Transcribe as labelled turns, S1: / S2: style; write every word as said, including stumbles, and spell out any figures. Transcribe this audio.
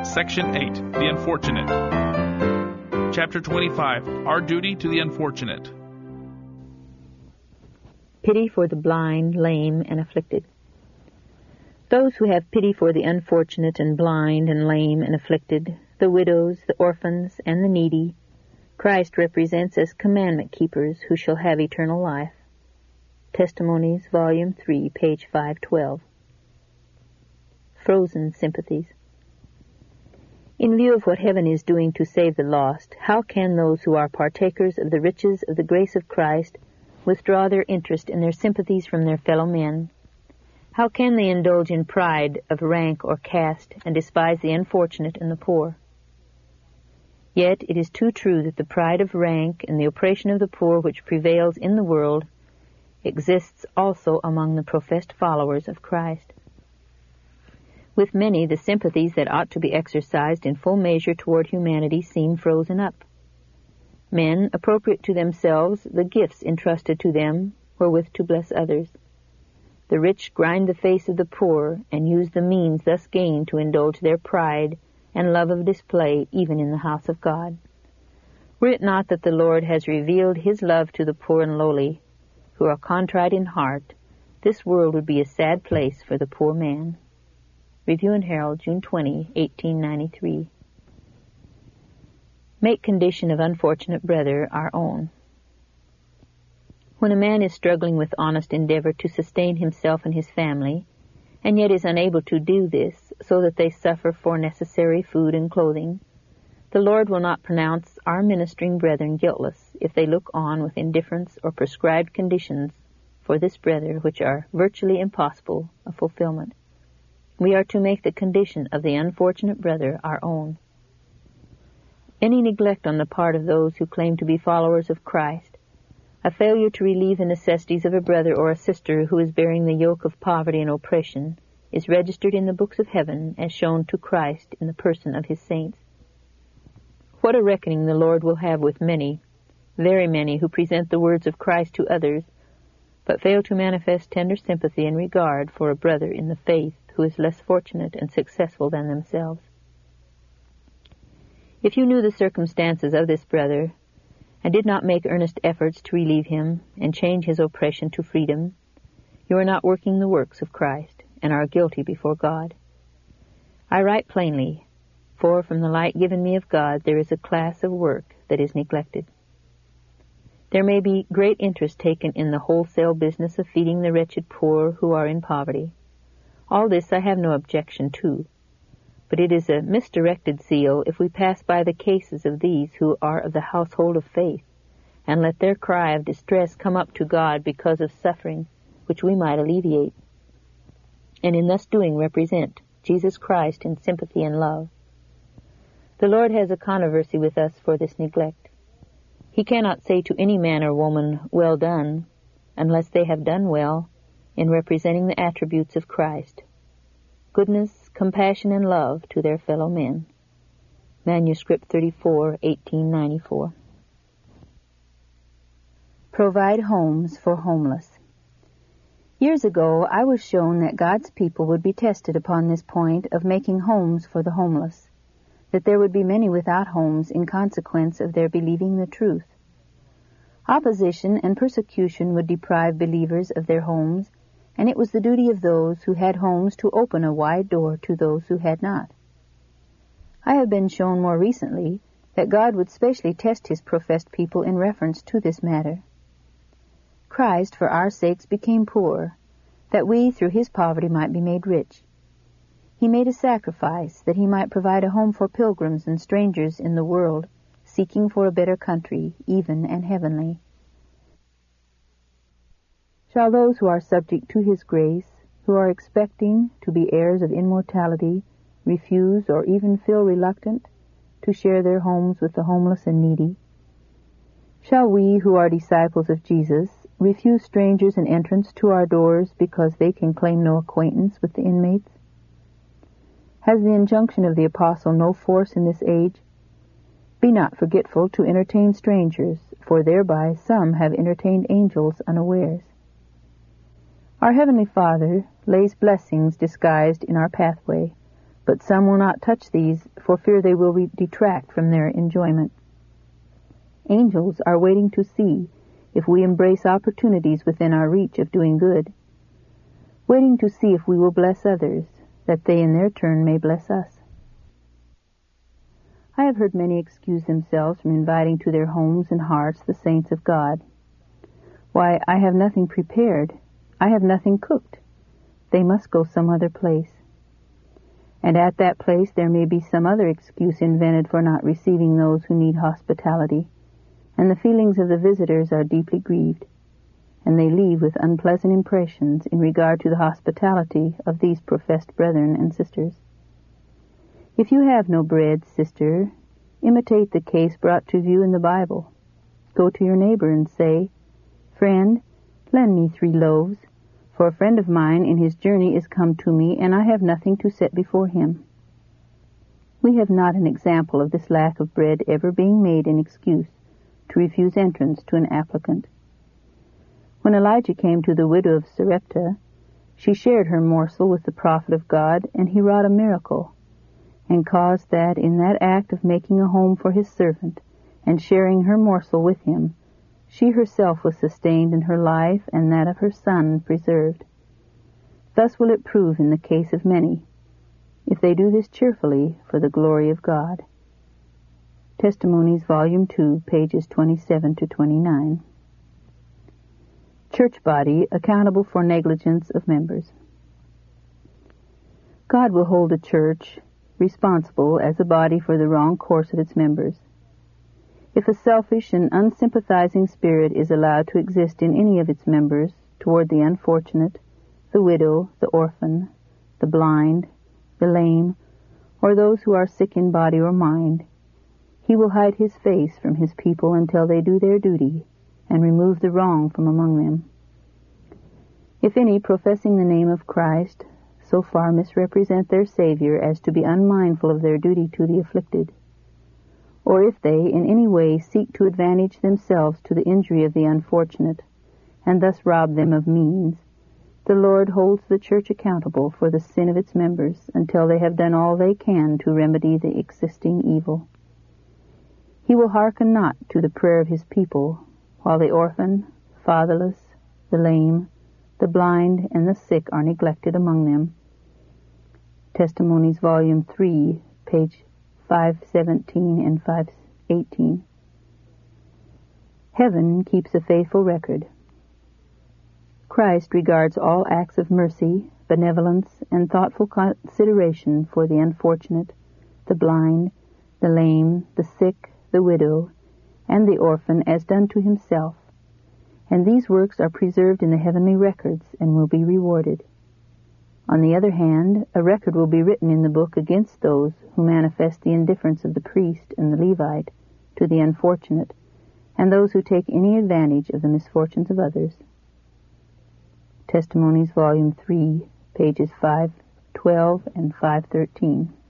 S1: Section eight, The Unfortunate. Chapter twenty-five, Our Duty to the Unfortunate.
S2: Pity for the blind, lame, and afflicted. Those who have pity for the unfortunate and blind and lame and afflicted, the widows, the orphans, and the needy, Christ represents as commandment keepers who shall have eternal life. Testimonies, Volume three, page five twelve. Frozen sympathies. In view of what heaven is doing to save the lost, how can those who are partakers of the riches of the grace of Christ withdraw their interest and their sympathies from their fellow men? How can they indulge in pride of rank or caste and despise the unfortunate and the poor? Yet it is too true that the pride of rank and the oppression of the poor which prevails in the world exists also among the professed followers of Christ. With many, the sympathies that ought to be exercised in full measure toward humanity seem frozen up. Men appropriate to themselves the gifts entrusted to them wherewith to bless others. The rich grind the face of the poor and use the means thus gained to indulge their pride and love of display even in the house of God. Were it not that the Lord has revealed his love to the poor and lowly, who are contrite in heart, this world would be a sad place for the poor man. Review and Herald, June twentieth, eighteen ninety-three. Make condition of unfortunate brother our own. When a man is struggling with honest endeavor to sustain himself and his family, and yet is unable to do this, so that they suffer for necessary food and clothing, the Lord will not pronounce our ministering brethren guiltless if they look on with indifference or prescribed conditions for this brother which are virtually impossible of fulfillment. We are to make the condition of the unfortunate brother our own. Any neglect on the part of those who claim to be followers of Christ, a failure to relieve the necessities of a brother or a sister who is bearing the yoke of poverty and oppression, is registered in the books of heaven as shown to Christ in the person of his saints. What a reckoning the Lord will have with many, very many, who present the words of Christ to others, but fail to manifest tender sympathy and regard for a brother in the faith who is less fortunate and successful than themselves. If you knew the circumstances of this brother, and did not make earnest efforts to relieve him and change his oppression to freedom, you are not working the works of Christ, and are guilty before God. I write plainly, for from the light given me of God there is a class of work that is neglected. There may be great interest taken in the wholesale business of feeding the wretched poor who are in poverty. All this I have no objection to, but it is a misdirected zeal if we pass by the cases of these who are of the household of faith, and let their cry of distress come up to God because of suffering which we might alleviate, and in thus doing represent Jesus Christ in sympathy and love. The Lord has a controversy with us for this neglect. He cannot say to any man or woman, "Well done," unless they have done well in representing the attributes of Christ: goodness, compassion, and love to their fellow men. Manuscript thirty-four, eighteen ninety-four. Provide homes for homeless. Years ago, I was shown that God's people would be tested upon this point of making homes for the homeless, that there would be many without homes in consequence of their believing the truth. Opposition and persecution would deprive believers of their homes, and it was the duty of those who had homes to open a wide door to those who had not. I have been shown more recently that God would specially test his professed people in reference to this matter. Christ, for our sakes, became poor, that we, through his poverty, might be made rich. He made a sacrifice that he might provide a home for pilgrims and strangers in the world, seeking for a better country, even and heavenly. Shall those who are subject to his grace, who are expecting to be heirs of immortality, refuse or even feel reluctant to share their homes with the homeless and needy? Shall we, who are disciples of Jesus, refuse strangers an entrance to our doors because they can claim no acquaintance with the inmates? Has the injunction of the apostle no force in this age? Be not forgetful to entertain strangers, for thereby some have entertained angels unawares. Our Heavenly Father lays blessings disguised in our pathway, But some will not touch these for fear they will re- detract from their enjoyment. Angels are waiting to see if we embrace opportunities within our reach of doing good, waiting to see if we will bless others, that they in their turn may bless us. I have heard many excuse themselves from inviting to their homes and hearts the saints of God. Why, I have nothing prepared. I have nothing cooked. They must go some other place. And at that place there may be some other excuse invented for not receiving those who need hospitality, and the feelings of the visitors are deeply grieved, and they leave with unpleasant impressions in regard to the hospitality of these professed brethren and sisters. If you have no bread, sister, imitate the case brought to view in the Bible. Go to your neighbor and say, "Friend, lend me three loaves, for a friend of mine in his journey is come to me, and I have nothing to set before him." We have not an example of this lack of bread ever being made an excuse to refuse entrance to an applicant. When Elijah came to the widow of Sarepta, she shared her morsel with the prophet of God, and he wrought a miracle, and caused that in that act of making a home for his servant, and sharing her morsel with him, she herself was sustained in her life, and that of her son preserved. Thus will it prove in the case of many, if they do this cheerfully for the glory of God. Testimonies, Volume two, pages twenty-seven to twenty-nine. Church body accountable for negligence of members. God will hold a church responsible as a body for the wrong course of its members. If a selfish and unsympathizing spirit is allowed to exist in any of its members toward the unfortunate, the widow, the orphan, the blind, the lame, or those who are sick in body or mind, he will hide his face from his people until they do their duty and remove the wrong from among them. If any, professing the name of Christ, so far misrepresent their Savior as to be unmindful of their duty to the afflicted, or if they in any way seek to advantage themselves to the injury of the unfortunate, and thus rob them of means, the Lord holds the church accountable for the sin of its members until they have done all they can to remedy the existing evil. He will hearken not to the prayer of his people, while the orphan, fatherless, the lame, the blind, and the sick are neglected among them. Testimonies, Volume three, page five seventeen and five eighteen. Heaven keeps a faithful record. Christ regards all acts of mercy, benevolence, and thoughtful consideration for the unfortunate, the blind, the lame, the sick, the widow, and the orphan as done to himself, and these works are preserved in the heavenly records and will be rewarded. On the other hand, a record will be written in the book against those who manifest the indifference of the priest and the Levite to the unfortunate, and those who take any advantage of the misfortunes of others. Testimonies, Volume three, pages five twelve and five thirteen.